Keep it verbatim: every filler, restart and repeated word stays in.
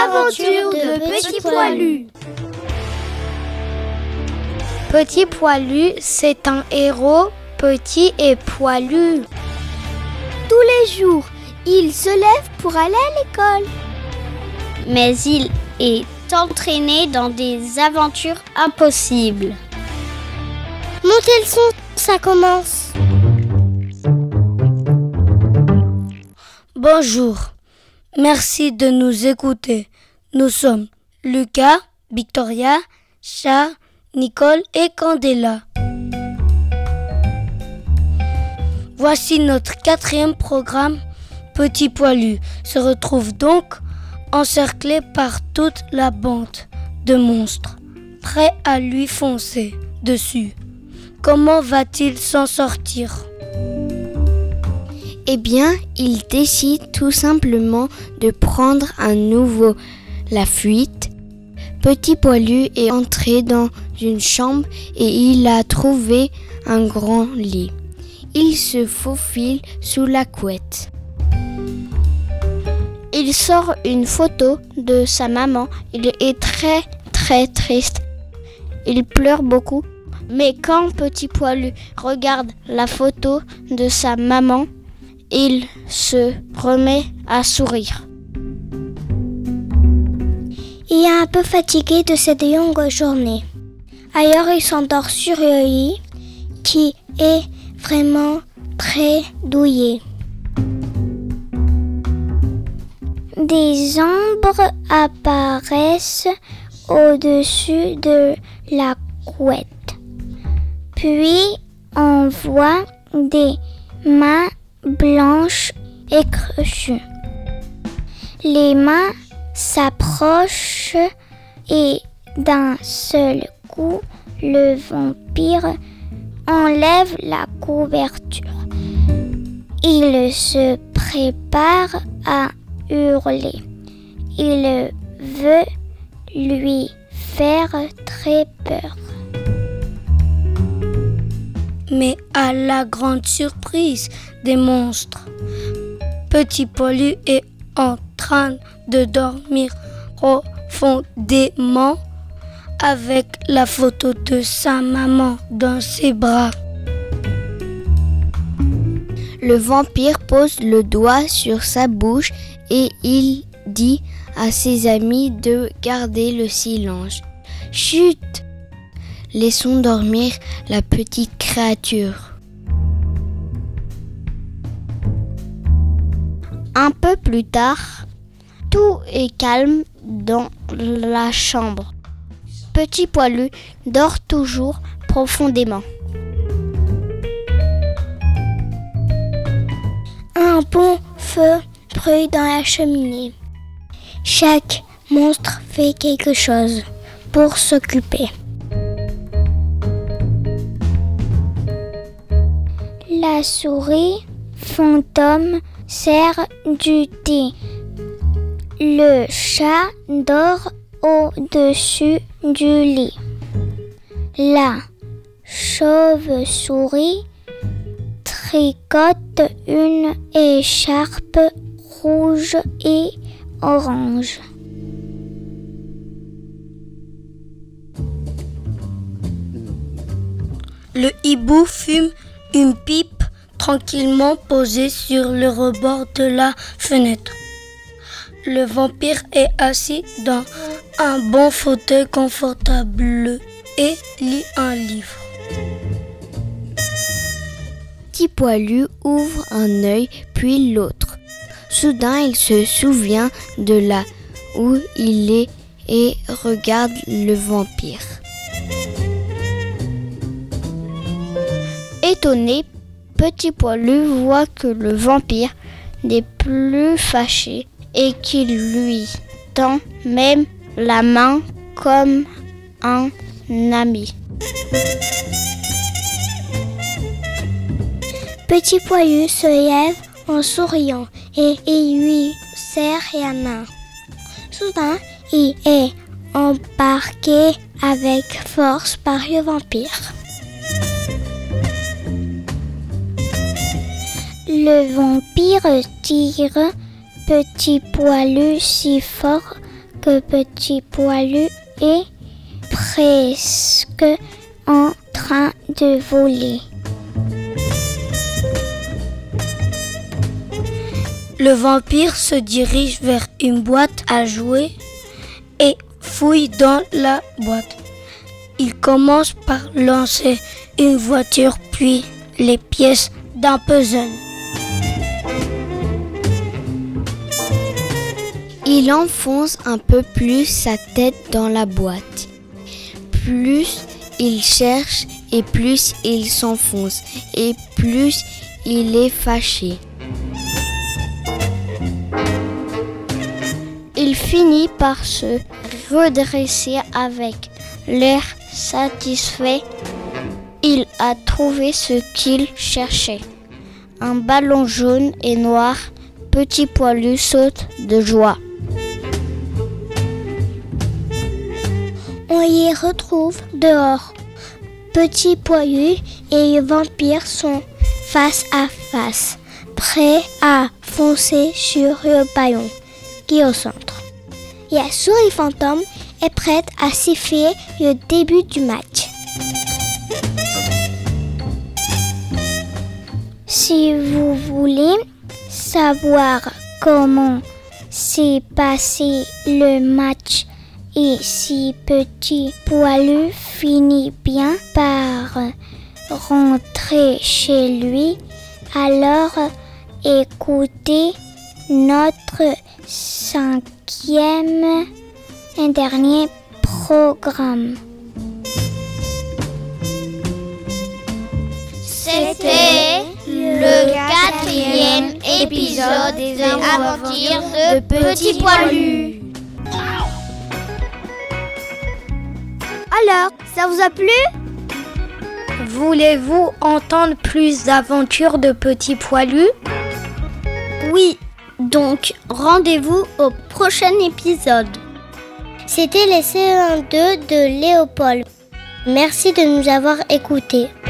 aventures de Petit Poilu. Petit Poilu, c'est un héros petit et poilu. Tous les jours, il se lève pour aller à l'école. Mais il est entraîné dans des aventures impossibles. Montez le son, ça commence. Bonjour, merci de nous écouter. Nous sommes Lucas, Victoria, Charles, Nicole et Candela. Voici notre quatrième programme. Petit Poilu se retrouve donc encerclé par toute la bande de monstres, prêts à lui foncer dessus. Comment va-t-il s'en sortir ? Eh bien, il décide tout simplement de prendre à nouveau la fuite. Petit Poilu est entré dans une chambre et il a trouvé un grand lit. Il se faufile sous la couette. Il sort une photo de sa maman. Il est très très triste. Il pleure beaucoup. Mais quand Petit Poilu regarde la photo de sa maman, il se remet à sourire. Il est un peu fatigué de cette longue journée. Ailleurs, il s'endort sur le lit, qui est vraiment très douillet. Des ombres apparaissent au-dessus de la couette. Puis, on voit des mains blanches et crochues. Les mains s'approchent et d'un seul coup, le vampire enlève la couverture. Il se prépare à hurler. Il veut lui faire très peur. Mais à la grande surprise des monstres, Petit Poilu est en train de dormir profondément avec la photo de sa maman dans ses bras. Le vampire pose le doigt sur sa bouche et il dit à ses amis de garder le silence. Chut! Laissons dormir la petite créature. Un peu plus tard, tout est calme dans la chambre. Petit Poilu dort toujours profondément. Un bon feu brûle dans la cheminée. Chaque monstre fait quelque chose pour s'occuper. La souris fantôme sert du thé. Le chat dort au-dessus du lit. La chauve-souris tricote une écharpe rouge et orange. Le hibou fume une pipe tranquillement posée sur le rebord de la fenêtre. Le vampire est assis dans un bon fauteuil confortable et lit un livre. Petit Poilu ouvre un œil puis l'autre. Soudain, il se souvient de là où il est et regarde le vampire. Étonné, Petit Poilu voit que le vampire n'est plus fâché et qu'il lui tend même la main comme un ami. Petit Poilu se lève en souriant et il lui serre la main. Soudain, il est embarqué avec force par le vampire. Le vampire tire Petit Poilu si fort que Petit Poilu est presque en train de voler. Le vampire se dirige vers une boîte à jouets et fouille dans la boîte. Il commence par lancer une voiture puis les pièces d'un puzzle. Il enfonce un peu plus sa tête dans la boîte. Plus il cherche et plus il s'enfonce et plus il est fâché. Il finit par se redresser avec l'air satisfait. Il a trouvé ce qu'il cherchait. Un ballon jaune et noir. Petit Poilu saute de joie. On y retrouve dehors. Petit Poilu et le vampire sont face à face, prêts à foncer sur le ballon qui est au centre. La souris fantôme est prête à siffler le début du match. Si vous voulez savoir comment s'est passé le match et si Petit Poilu finit bien par rentrer chez lui, alors écoutez notre cinquième et dernier programme. C'était le quatrième épisode des aventures de Petit Poilu. Alors, ça vous a plu ? Voulez-vous entendre plus d'aventures de Petit Poilu ? Oui, donc rendez-vous au prochain épisode. C'était les saison deux de Léopold. Merci de nous avoir écoutés.